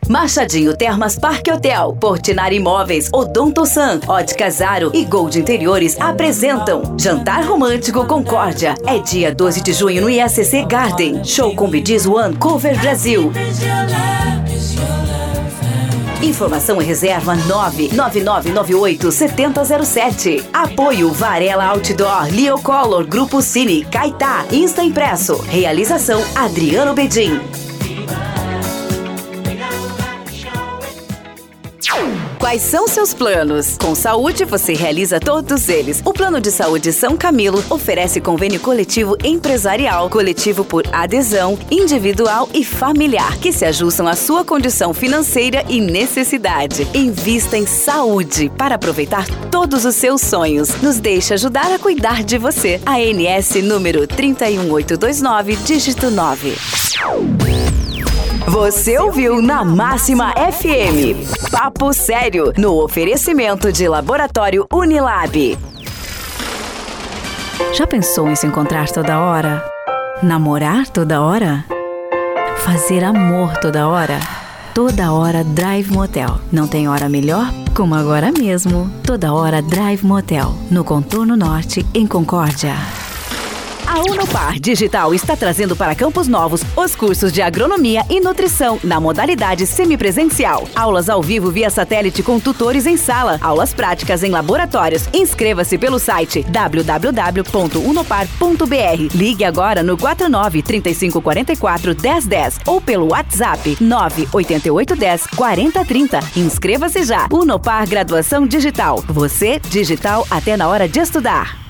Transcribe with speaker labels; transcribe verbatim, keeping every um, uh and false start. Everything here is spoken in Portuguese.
Speaker 1: Machadinho Termas Parque Hotel, Portinari Imóveis, Odontosan, Ótica Zaro e Gold Interiores apresentam Jantar Romântico Concórdia. É dia doze de junho no I A C C Garden. Show com Bee Gees One Cover Brasil. Informação e reserva nove nove nove nove oito sete zero zero sete. Apoio Varela Outdoor, Leocolor, Grupo Cine, Caetá, Insta Impresso. Realização Adriano Bedin. Quais são seus planos? Com saúde, você realiza todos eles. O Plano de Saúde São Camilo oferece convênio coletivo empresarial, coletivo por adesão, individual e familiar, que se ajustam à sua condição financeira e necessidade. Invista em saúde para aproveitar todos os seus sonhos. Nos deixe ajudar a cuidar de você. A ANS número três um oito dois nove, dígito nove. Você ouviu na Máxima F M. Papo Sério, no oferecimento de Laboratório Unilab. Já pensou em se encontrar toda hora? Namorar toda hora? Fazer amor toda hora? Toda hora Drive Motel. Não tem hora melhor? Como agora mesmo. Toda hora Drive Motel, no Contorno Norte, em Concórdia. A Unopar Digital está trazendo para Campos Novos os cursos de agronomia e nutrição na modalidade semipresencial. Aulas ao vivo via satélite com tutores em sala, aulas práticas em laboratórios. Inscreva-se pelo site w w w ponto unopar ponto b r. Ligue agora no quatro nove três cinco quatro quatro um zero um zero ou pelo WhatsApp nove oito oito um zero quatro zero três zero. Inscreva-se já. Unopar Graduação Digital. Você, digital até na hora de estudar.